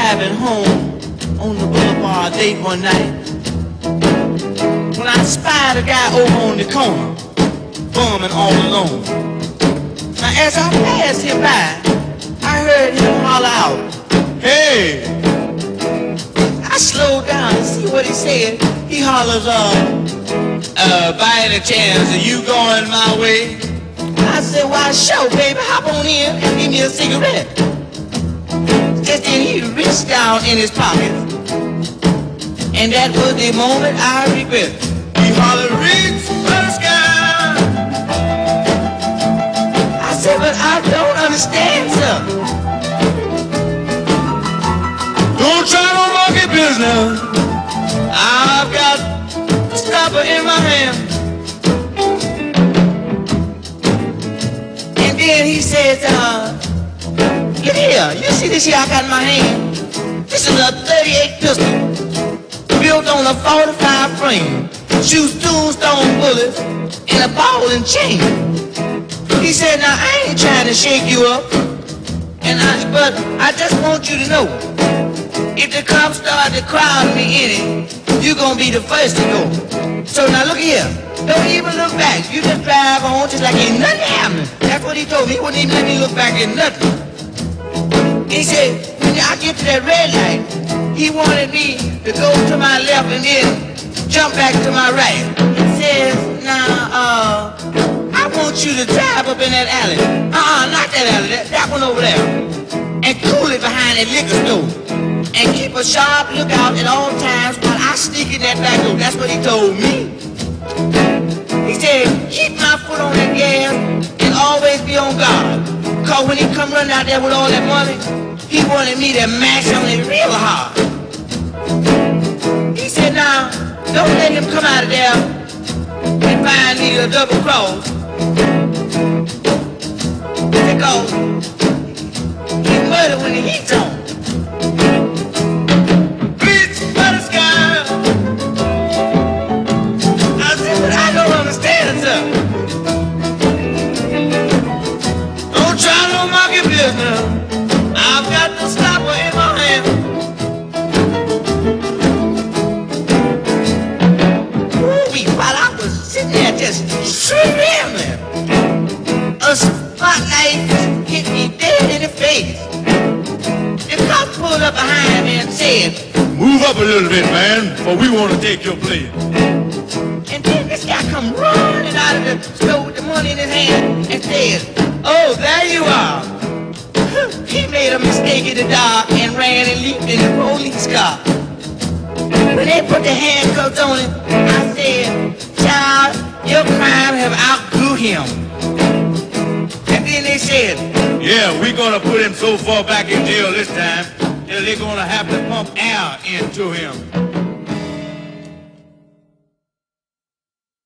driving home on the boulevard late one night when I spied a guy over on the corner, bumming all alone. Now as I passed him by, I heard him holler out, "Hey!" I slowed down to see what he said. He hollers, "By any chance, are you going my way?" I said, "Why, sure, baby, hop on in and give me a cigarette." Just then he reached down in his pocket, and that was the moment I regret. He hollered, "Reach for the sky." I said, "But I don't understand, sir." "Don't try no monkey business. I've got a stopper in my hand." And then he says, "Get here, you see this here I got in my hand? This is a 38 pistol, built on a 45 frame, shoots tombstone bullets and a ball and chain." He said, "Now I ain't trying to shake you up, but I just want you to know, if the cops start to crowd me in it, you're gonna be the first to go. So now look here, don't even look back. You just drive on just like ain't nothing happening." That's what he told me. He wouldn't even let me look back at nothing. He said, when I get to that red light, he wanted me to go to my left and then jump back to my right. He says, "Now, I want you to drive up in that alley." Not that alley, that one over there. And cool it behind that liquor store. And keep a sharp lookout at all times while I sneak in that back door. That's what he told me. He said, "Keep my foot on that gas and always be on guard. Cause when he come running out there with all that money, he wanted me to mash on it real hard." He said, "Now, don't let him come out of there and find me a double cross. Because he murder when the heat's on." Reach for the sky. I said, "But I don't understand, sir. Don't try no monkey business. I've got the stopper in my hand." Ooh, while I was sitting there just screaming, a spotlight hit me dead in the face. The cop pulled up behind me and said, "Move up a little bit, man, for we want to take your place." And then this guy come running out of the store with the money in his hand and said, "Oh, there you are." He made a mistake in the dark and ran and leaped in the police car. When they put the handcuffs on him, I said, "Child, your crime have outgrew him." And then they said, "Yeah, we're gonna put him so far back in jail this time that they're gonna have to pump air into him."